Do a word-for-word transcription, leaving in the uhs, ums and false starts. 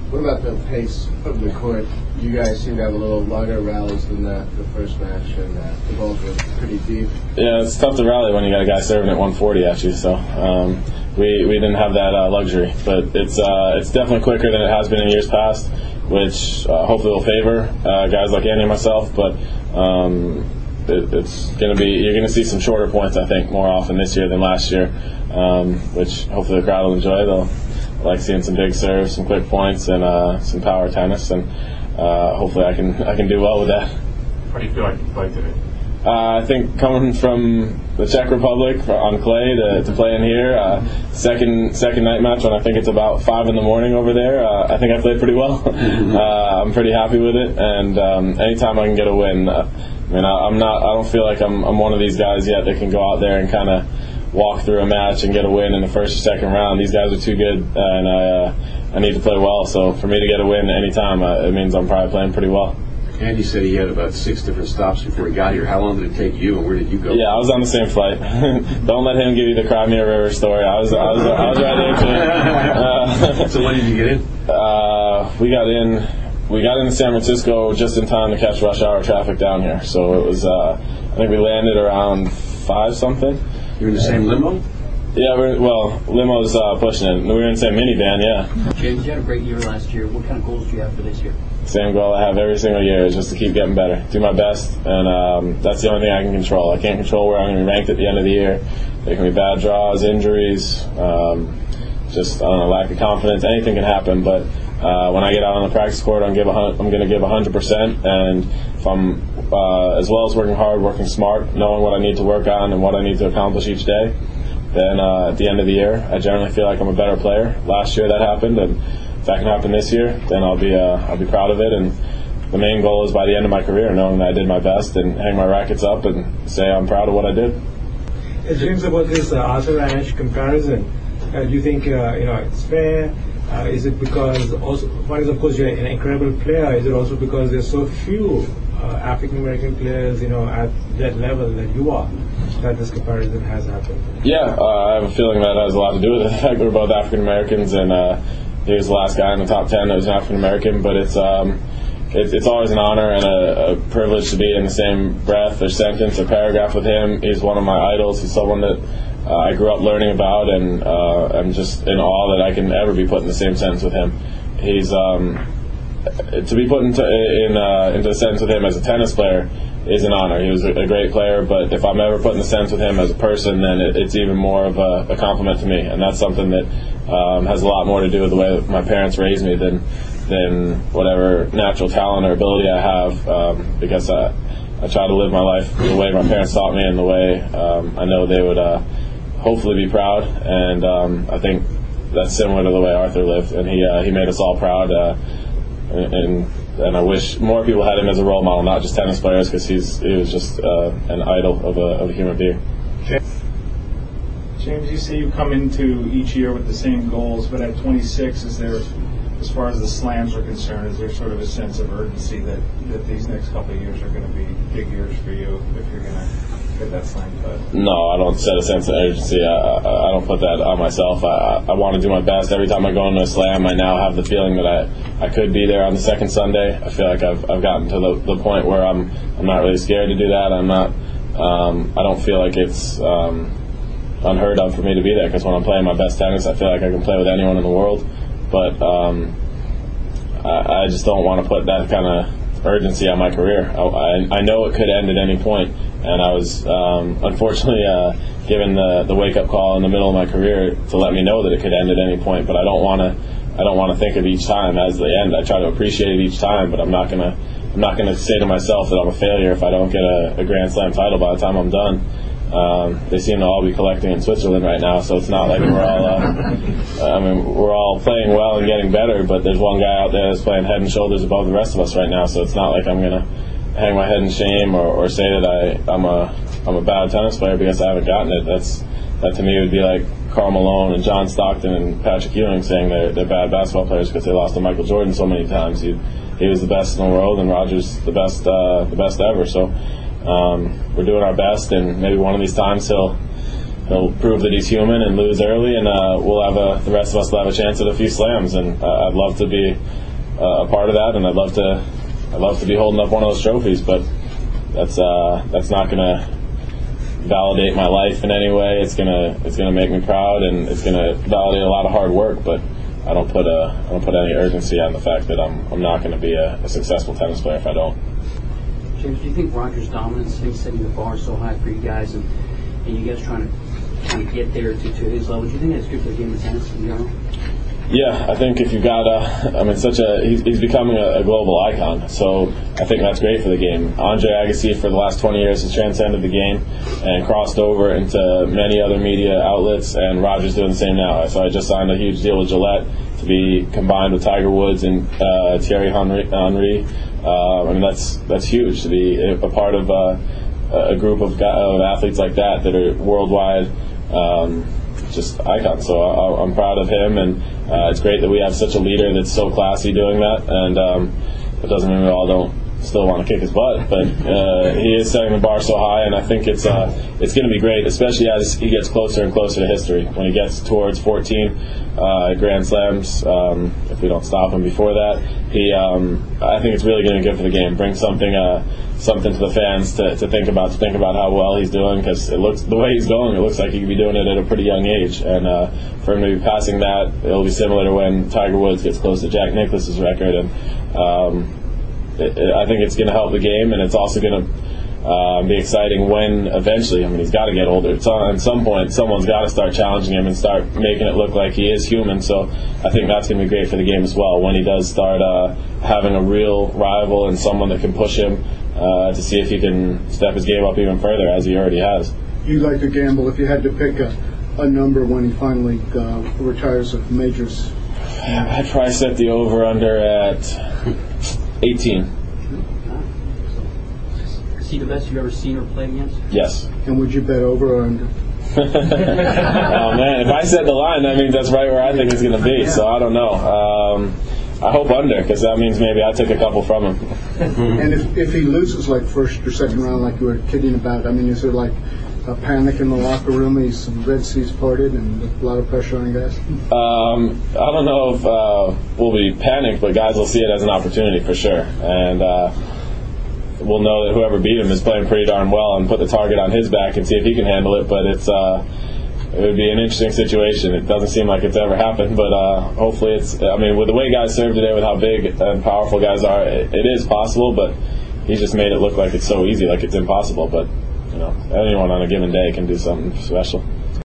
What about the pace of the court? You guys seem to have a little longer rallies than the, the first match, and uh, the balls were pretty deep. Yeah, it's tough to rally when you got a guy serving at one forty at you. So um, we we didn't have that uh, luxury, but it's uh, it's definitely quicker than it has been in years past, which uh, hopefully will favor uh, guys like Andy and myself. But um, it, it's going to be you're going to see some shorter points, I think, more often this year than last year, um, which hopefully the crowd will enjoy. They'll like seeing some big serves, some quick points, and uh, some power tennis, and uh, hopefully I can I can do well with that. How do you feel like you played today? Uh, I think coming from the Czech Republic on clay to, to play in here, uh, second second night match when I think it's about five in the morning over there, uh, I think I played pretty well. uh, I'm pretty happy with it, and um, anytime I can get a win, uh, I mean I, I'm not I don't feel like I'm I'm one of these guys yet that can go out there and kind of walk through a match and get a win in the first or second round. These guys are too good, and I uh, I need to play well. So for me to get a win anytime, uh, it means I'm probably playing pretty well. Andy said he had about six different stops before he got here. How long did it take you, and where did you go? Yeah, I was on the same flight. Don't let him give you the Crimea River story. I was I was I was right into it. Uh, so when did you get in? Uh, we got in. We got into San Francisco just in time to catch rush hour traffic down here. So it was. Uh, I think we landed around five something. You were in the same limo? Yeah, we're, well, limo's uh, pushing it. We were in the same minivan, yeah. James, you had a great year last year. What kind of goals do you have for this year? Same goal I have every single year is just to keep getting better, do my best, and um, that's the only thing I can control. I can't control where I'm going to be ranked at the end of the year. There can be bad draws, injuries, um, just I don't know, lack of confidence. Anything can happen, but uh, when I get out on the practice court, I'm, give a, I'm going to give one hundred percent, and if I'm uh, as well as working hard, working smart, knowing what I need to work on and what I need to accomplish each day, then uh, at the end of the year, I generally feel like I'm a better player. Last year that happened, and if that can happen this year, then I'll be uh, I'll be proud of it. And the main goal is by the end of my career, knowing that I did my best and hang my rackets up and say I'm proud of what I did. Uh, James, about this uh, Arthur Ashe comparison, uh, do you think uh, you know it's fair? Uh, is it because also one is of course you're an incredible player? Is it also because there's so few uh, African American players, you know, at that level that you are, that this comparison has happened? Yeah, uh, I have a feeling that has a lot to do with it. The fact we're both African Americans, and uh, he was the last guy in the top ten that was an African American. But it's um, it, it's always an honor and a, a privilege to be in the same breath or sentence or paragraph with him. He's one of my idols. He's someone that uh, I grew up learning about, and uh, I'm just in awe that I can ever be put in the same sentence with him. He's um, to be put into in uh, into the sentence with him as a tennis player is an honor. He was a great player, but if I'm ever put in the sentence with him as a person, then it, it's even more of a, a compliment to me, and that's something that um, has a lot more to do with the way that my parents raised me than than whatever natural talent or ability I have, um, because I, I try to live my life the way my parents taught me and the way um, I know they would uh, hopefully be proud, and um, I think that's similar to the way Arthur lived, and he uh, he made us all proud, uh, and and I wish more people had him as a role model, not just tennis players, because he's he was just uh, an idol of a, of a human being. James, you say you come into each year with the same goals, but at twenty-six, is there, as far as the slams are concerned, is there sort of a sense of urgency that, that these next couple of years are going to be big years for you if you're going to get that slam cut? No, I don't set a sense of urgency. I, I, I don't put that on myself. I, I want to do my best. Every time I go into a slam, I now have the feeling that I, I could be there on the second Sunday. I feel like I've I've gotten to the, the point where I'm I'm not really scared to do that. I'm not. Um, I don't feel like it's um, unheard of for me to be there, because when I'm playing my best tennis, I feel like I can play with anyone in the world. But um, I, I just don't want to put that kind of urgency on my career. I, I, I know it could end at any point, and I was um, unfortunately uh, given the, the wake-up call in the middle of my career to let me know that it could end at any point. But I don't want to. I don't want to think of each time as the end. I try to appreciate it each time, but I'm not gonna. I'm not gonna say to myself that I'm a failure if I don't get a, a Grand Slam title by the time I'm done. Um, they seem to all be collecting in Switzerland right now, so it's not like we're all. Uh, I mean, we're all playing well and getting better, but there's one guy out there that's playing head and shoulders above the rest of us right now. So it's not like I'm gonna hang my head in shame or, or say that I, I'm a I'm a bad tennis player because I haven't gotten it. That's that to me would be like Karl Malone and John Stockton and Patrick Ewing saying they're they're bad basketball players because they lost to Michael Jordan so many times. He he was the best in the world, and Roger's the best uh, the best ever. So. Um, we're doing our best, and maybe one of these times he'll he'll prove that he's human and lose early, and uh, we'll have a, the rest of us will have a chance at a few slams. And uh, I'd love to be uh, a part of that, and I'd love to I'd love to be holding up one of those trophies. But that's uh, that's not going to validate my life in any way. It's gonna it's gonna make me proud, and it's gonna validate a lot of hard work. But I don't put a I don't put any urgency on the fact that I'm I'm not going to be a, a successful tennis player if I don't. James, do you think Roger's dominance, him setting the bar so high for you guys, and, and you guys trying to kind of get there to, to his level, do you think that's good for the game of tennis in general? Yeah, I think if you've got a, I mean, such a, he's, he's becoming a, a global icon, so I think that's great for the game. Andre Agassi for the last twenty years has transcended the game and crossed over into many other media outlets, and Roger's doing the same now. So I just signed a huge deal with Gillette to be combined with Tiger Woods and uh, Thierry Henry. Henry. Uh, I mean, that's that's huge to be a part of uh, a group of, of athletes like that that are worldwide. Um, just icons. So I, I'm proud of him, and uh, it's great that we have such a leader that's so classy doing that. And um, it doesn't mean we all don't still want to kick his butt, but uh, he is setting the bar so high, and I think it's uh, it's going to be great, especially as he gets closer and closer to history. When he gets towards fourteen uh, Grand Slams, um, if we don't stop him before that, he um, I think it's really going to be good for the game. Bring something uh, something to the fans to, to think about, to think about how well he's doing, because it looks the way he's going, it looks like he could be doing it at a pretty young age, and uh, for him to be passing that, it'll be similar to when Tiger Woods gets close to Jack Nicklaus's record, and um, It, it, I think it's going to help the game, and it's also going to uh, be exciting when eventually, I mean, he's got to get older. So at some point, someone's got to start challenging him and start making it look like he is human. So I think that's going to be great for the game as well, when he does start uh, having a real rival and someone that can push him uh, to see if he can step his game up even further, as he already has. You like to gamble. If you had to pick a, a number when he finally uh, retires of majors? I'd probably set the over-under at eighteen. Is he the best you've ever seen or played against? Yes. And would you bet over or under? Oh man, if I set the line, that means that's right where I think it's going to be. So I don't know. Um, I hope under, because that means maybe I took a couple from him. And if, if he loses like first or second round, like you were kidding about, I mean, is there like a panic in the locker room? He's Red Seas parted and a lot of pressure on guys. Um, I don't know if uh, we'll be panicked, but guys will see it as an opportunity for sure, and uh, we'll know that whoever beat him is playing pretty darn well, and put the target on his back and see if he can handle it. But it's uh, it would be an interesting situation. It doesn't seem like it's ever happened, but uh, hopefully it's. I mean, with the way guys serve today, with how big and powerful guys are, it, it is possible. But he's just made it look like it's so easy, like it's impossible. But you know, anyone on a given day can do something special.